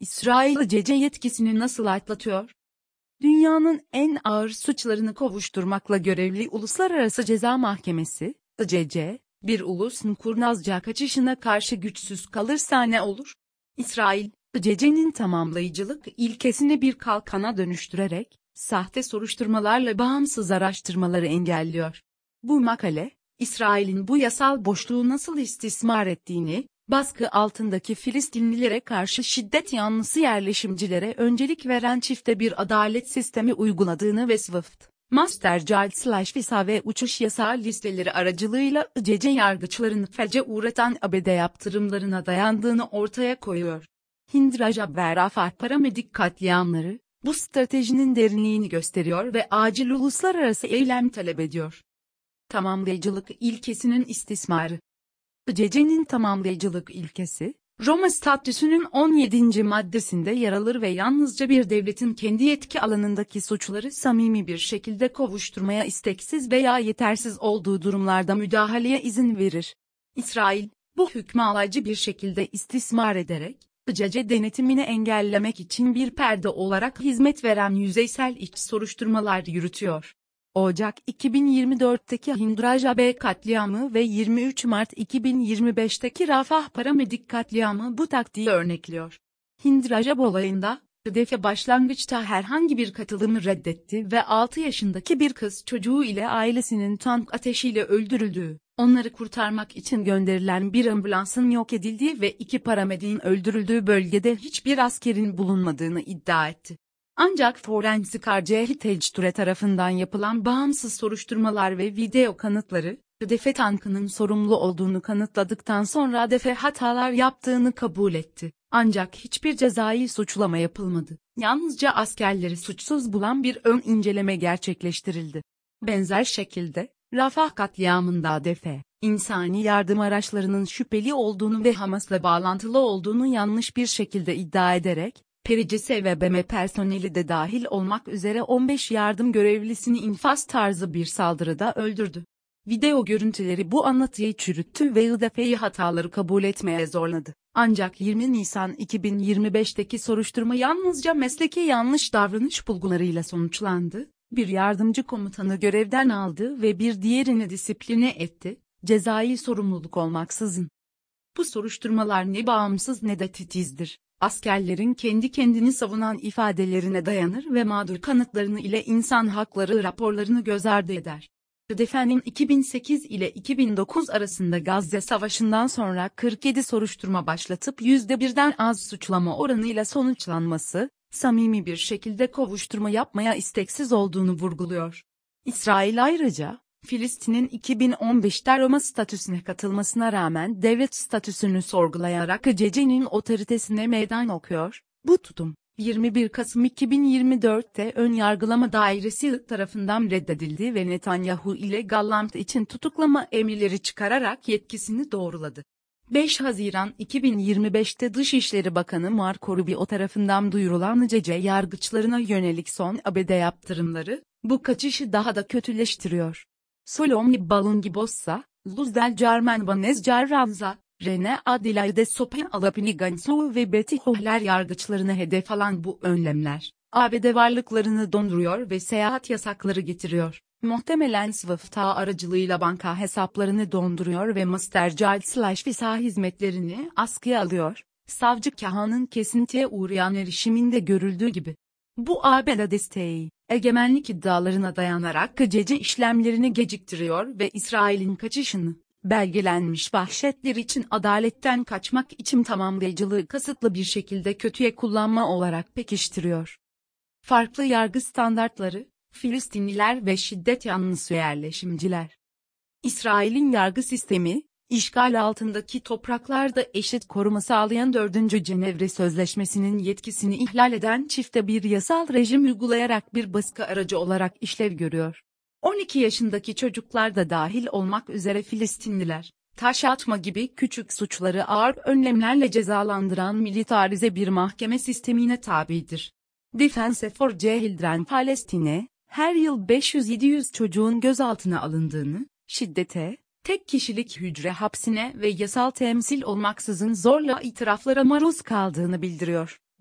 İsrail cece yetkisini nasıl atlatıyor? Dünyanın en ağır suçlarını kovuşturmakla görevli Uluslararası Ceza Mahkemesi, ICC, bir ulusun kurnazca kaçışına karşı güçsüz kalırsa ne olur? İsrail, ICC'nin tamamlayıcılık ilkesini bir kalkana dönüştürerek, sahte soruşturmalarla bağımsız araştırmaları engelliyor. Bu makale, İsrail'in bu yasal boşluğu nasıl istismar ettiğini, baskı altındaki Filistinlilere karşı şiddet yanlısı yerleşimcilere öncelik veren çifte bir adalet sistemi uyguladığını ve Swift, Mastercard/Visa ve uçuş yasağı listeleri aracılığıyla ICC yargıçlarını felce uğratan ABD yaptırımlarına dayandığını ortaya koyuyor. Hind Rajab ve Rafah paramedik katliamları, bu stratejinin derinliğini gösteriyor ve acil uluslararası eylem talep ediyor. Tamamlayıcılık ilkesinin istismarı. ICC'nin tamamlayıcılık ilkesi, Roma Statüsü'nün 17. maddesinde yer alır ve yalnızca bir devletin kendi yetki alanındaki suçları samimi bir şekilde kovuşturmaya isteksiz veya yetersiz olduğu durumlarda müdahaleye izin verir. İsrail, bu hükmü alaycı bir şekilde istismar ederek, ICC denetimini engellemek için bir perde olarak hizmet veren yüzeysel iç soruşturmalar yürütüyor. Ocak 2024'teki Hind Rajab katliamı ve 23 Mart 2025'teki Rafah paramedik katliamı bu taktiği örnekliyor. Hind Rajab olayında, DEFE başlangıçta herhangi bir katılımı reddetti ve 6 yaşındaki bir kız çocuğu ile ailesinin tank ateşiyle öldürüldüğü, onları kurtarmak için gönderilen bir ambulansın yok edildiği ve 2 paramediğin öldürüldüğü bölgede hiçbir askerin bulunmadığını iddia etti. Ancak Forensik Architecture tarafından yapılan bağımsız soruşturmalar ve video kanıtları, DEFE tankının sorumlu olduğunu kanıtladıktan sonra DEFE hatalar yaptığını kabul etti. Ancak hiçbir cezai suçlama yapılmadı. Yalnızca askerleri suçsuz bulan bir ön inceleme gerçekleştirildi. Benzer şekilde, Rafah katliamında DEFE, insani yardım araçlarının şüpheli olduğunu ve Hamas'la bağlantılı olduğunu yanlış bir şekilde iddia ederek, PRCS ve BM personeli de dahil olmak üzere 15 yardım görevlisini infaz tarzı bir saldırıda öldürdü. Video görüntüleri bu anlatıyı çürüttü ve IDF'yi hataları kabul etmeye zorladı. Ancak 20 Nisan 2025'teki soruşturma yalnızca mesleki yanlış davranış bulgularıyla sonuçlandı. Bir yardımcı komutanı görevden aldı ve bir diğerini disipline etti, cezai sorumluluk olmaksızın. Bu soruşturmalar ne bağımsız ne de titizdir. Askerlerin kendi kendini savunan ifadelerine dayanır ve mağdur kanıtlarını ile insan hakları raporlarını göz ardı eder. DEFE'nin 2008 ile 2009 arasında Gazze Savaşı'ndan sonra 47 soruşturma başlatıp %1'den az suçlama oranıyla sonuçlanması, samimi bir şekilde kovuşturma yapmaya isteksiz olduğunu vurguluyor. İsrail ayrıca, Filistin'in 2015'te Roma statüsüne katılmasına rağmen devlet statüsünü sorgulayarak ICC'nin otoritesine meydan okuyor. Bu tutum, 21 Kasım 2024'te Ön Yargılama Dairesi tarafından reddedildi ve Netanyahu ile Gallant için tutuklama emirleri çıkararak yetkisini doğruladı. 5 Haziran 2025'te Dışişleri Bakanı Marco Rubio tarafından duyurulan ICC yargıçlarına yönelik son ABD yaptırımları, bu kaçışı daha da kötüleştiriyor. Solomon Balungibossa, Luz del Carmen Banez Carranza, Rene Adelaide Sopen Alapini Gansu ve Betty Hohler yargıçlarını hedef alan bu önlemler, ABD varlıklarını donduruyor ve seyahat yasakları getiriyor. Muhtemelen Swift ağı aracılığıyla banka hesaplarını donduruyor ve Mastercard/Visa hizmetlerini askıya alıyor. Savcı Kahan'ın kesintiye uğrayan erişiminde görüldüğü gibi. Bu ABD desteği, egemenlik iddialarına dayanarak ICC işlemlerini geciktiriyor ve İsrail'in kaçışını, belgelenmiş vahşetler için adaletten kaçmak için tamamlayıcılığı kasıtlı bir şekilde kötüye kullanma olarak pekiştiriyor. Farklı yargı standartları, Filistinliler ve şiddet yanlısı yerleşimciler. İsrail'in yargı sistemi, işgal altındaki topraklarda eşit koruma sağlayan 4. Cenevre Sözleşmesi'nin yetkisini ihlal eden çifte bir yasal rejim uygulayarak bir baskı aracı olarak işlev görüyor. 12 yaşındaki çocuklar da dahil olmak üzere Filistinliler, taş atma gibi küçük suçları ağır önlemlerle cezalandıran militarize bir mahkeme sistemine tabidir. Defense for Children Palestine, her yıl 500-700 çocuğun gözaltına alındığını, şiddete, tek kişilik hücre hapsine ve yasal temsil olmaksızın zorla itiraflara maruz kaldığını bildiriyor.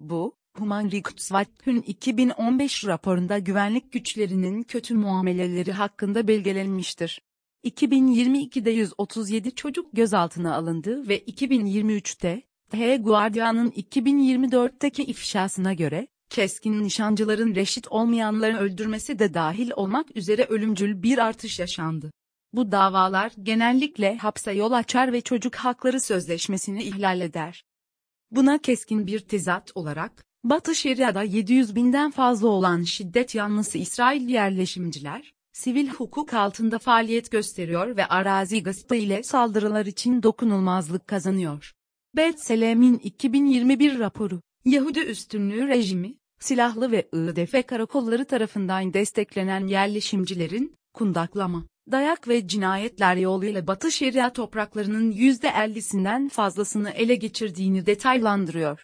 Bu, Human Rights Watch'un 2015 raporunda güvenlik güçlerinin kötü muameleleri hakkında belgelenmiştir. 2022'de 137 çocuk gözaltına alındı ve 2023'te, The Guardian'ın 2024'teki ifşasına göre, keskin nişancıların reşit olmayanları öldürmesi de dahil olmak üzere ölümcül bir artış yaşandı. Bu davalar genellikle hapse yol açar ve çocuk hakları sözleşmesini ihlal eder. Buna keskin bir tezat olarak, Batı Şeria'da 700 binden fazla olan şiddet yanlısı İsrail yerleşimciler, sivil hukuk altında faaliyet gösteriyor ve arazi gaspı ile saldırılar için dokunulmazlık kazanıyor. B'Tselem'in 2021 raporu, Yahudi üstünlüğü rejimi, silahlı ve IDF karakolları tarafından desteklenen yerleşimcilerin, kundaklama, dayak ve cinayetler yoluyla Batı Şeria topraklarının %50'sinden fazlasını ele geçirdiğini detaylandırıyor.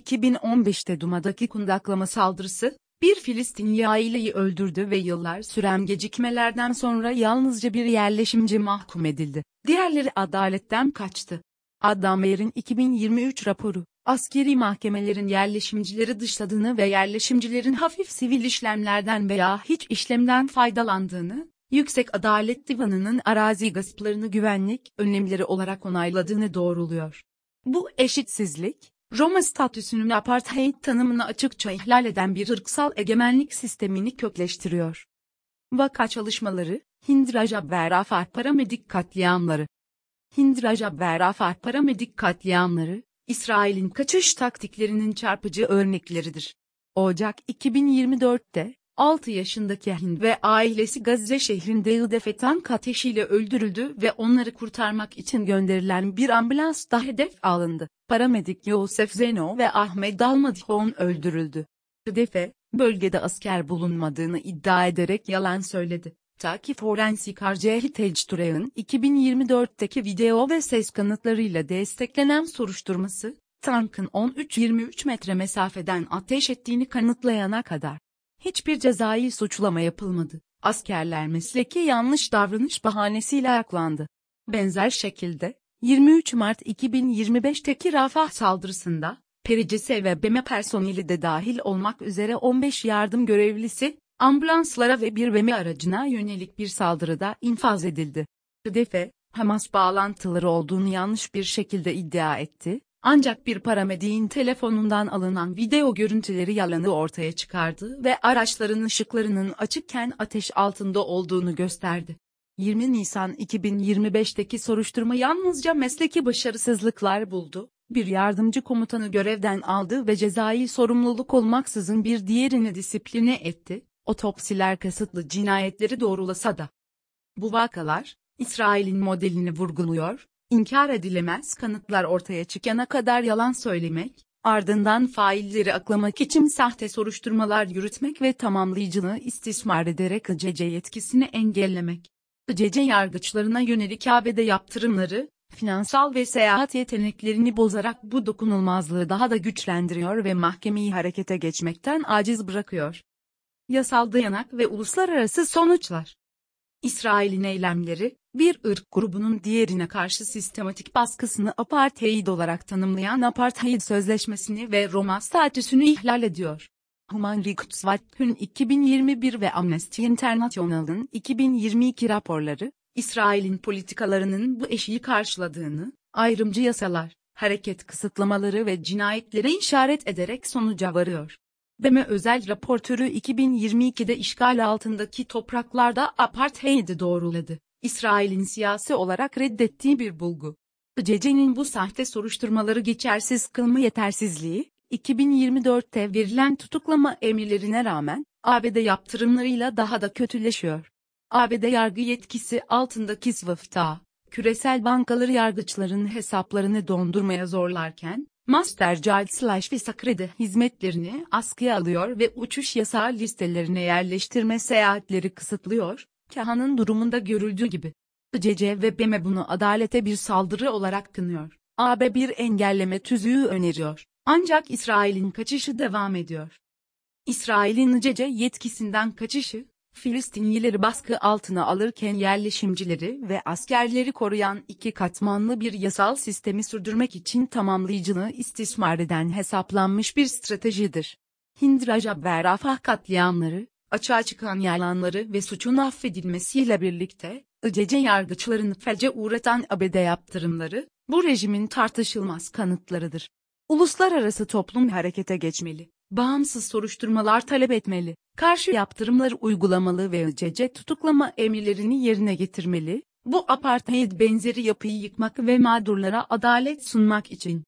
2015'te Duma'daki kundaklama saldırısı, bir Filistinli aileyi öldürdü ve yıllar süren gecikmelerden sonra yalnızca bir yerleşimci mahkum edildi. Diğerleri adaletten kaçtı. Adam Meier'in 2023 raporu, askeri mahkemelerin yerleşimcileri dışladığını ve yerleşimcilerin hafif sivil işlemlerden veya hiç işlemden faydalandığını, Yüksek Adalet Divanı'nın arazi gasplarını güvenlik önlemleri olarak onayladığını doğruluyor. Bu eşitsizlik, Roma statüsünün apartheid tanımını açıkça ihlal eden bir ırksal egemenlik sistemini kökleştiriyor. Vaka çalışmaları, Hind Rajab ve Arafat paramedik katliamları. Hind Rajab ve Arafat paramedik katliamları, İsrail'in kaçış taktiklerinin çarpıcı örnekleridir. Ocak 2024'te, 6 yaşındaki Hind ve ailesi Gazze şehrinde IDF tank ateşiyle öldürüldü ve onları kurtarmak için gönderilen bir ambulans da hedef alındı. Paramedik Yosef Zeno ve Ahmed Almadihon öldürüldü. IDF, bölgede asker bulunmadığını iddia ederek yalan söyledi. Ta ki Forensik Architects Ture'ın 2024'teki video ve ses kanıtlarıyla desteklenen soruşturması, tankın 13-23 metre mesafeden ateş ettiğini kanıtlayana kadar. Hiçbir cezai suçlama yapılmadı. Askerler mesleki yanlış davranış bahanesiyle ayaklandı. Benzer şekilde, 23 Mart 2025'teki Rafah saldırısında, PRCS ve BM personeli de dahil olmak üzere 15 yardım görevlisi, ambulanslara ve bir BM aracına yönelik bir saldırıda infaz edildi. IDF, Hamas bağlantıları olduğunu yanlış bir şekilde iddia etti, ancak bir paramediğin telefonundan alınan video görüntüleri yalanı ortaya çıkardı ve araçların ışıklarının açıkken ateş altında olduğunu gösterdi. 20 Nisan 2025'teki soruşturma yalnızca mesleki başarısızlıklar buldu, bir yardımcı komutanı görevden aldı ve cezai sorumluluk olmaksızın bir diğerini disipline etti, otopsiler kasıtlı cinayetleri doğrulasa da. Bu vakalar, İsrail'in modelini vurguluyor, inkar edilemez kanıtlar ortaya çıkana kadar yalan söylemek, ardından failleri aklamak için sahte soruşturmalar yürütmek ve tamamlayıcılığı istismar ederek ICC yetkisini engellemek. ICC yargıçlarına yönelik ABD yaptırımları, finansal ve seyahat yeteneklerini bozarak bu dokunulmazlığı daha da güçlendiriyor ve mahkemeyi harekete geçmekten aciz bırakıyor. Yasal dayanak ve uluslararası sonuçlar. İsrail'in eylemleri, bir ırk grubunun diğerine karşı sistematik baskısını apartheid olarak tanımlayan Apartheid Sözleşmesi'ni ve Roma statüsünü ihlal ediyor. Human Rights Watch'un 2021 ve Amnesty International'ın 2022 raporları, İsrail'in politikalarının bu eşiği karşıladığını, ayrımcı yasalar, hareket kısıtlamaları ve cinayetlere işaret ederek sonuca varıyor. BM özel raportörü 2022'de işgal altındaki topraklarda apartheid'i doğruladı. İsrail'in siyasi olarak reddettiği bir bulgu. ICC'nin bu sahte soruşturmaları geçersiz kılma yetersizliği, 2024'te verilen tutuklama emirlerine rağmen, ABD yaptırımlarıyla daha da kötüleşiyor. ABD yargı yetkisi altındaki SWIFT'a, küresel bankaları yargıçların hesaplarını dondurmaya zorlarken, Mastercard/Visa kredi hizmetlerini askıya alıyor ve uçuş yasağı listelerine yerleştirme seyahatleri kısıtlıyor, Kahan'ın durumunda görüldüğü gibi. ICC ve BM bunu adalete bir saldırı olarak kınıyor. AB bir engelleme tüzüğü öneriyor. Ancak İsrail'in kaçışı devam ediyor. İsrail'in ICC yetkisinden kaçışı, Filistinlileri baskı altına alırken yerleşimcileri ve askerleri koruyan iki katmanlı bir yasal sistemi sürdürmek için tamamlayıcılığı istismar eden hesaplanmış bir stratejidir. Hind Rajab ve Rafah katliamları, açığa çıkan yalanları ve suçun affedilmesiyle birlikte, ICC yargıçlarını felce uğratan ABD yaptırımları, bu rejimin tartışılmaz kanıtlarıdır. Uluslararası toplum harekete geçmeli, bağımsız soruşturmalar talep etmeli, karşı yaptırımları uygulamalı ve ICC tutuklama emirlerini yerine getirmeli, bu apartheid benzeri yapıyı yıkmak ve mağdurlara adalet sunmak için.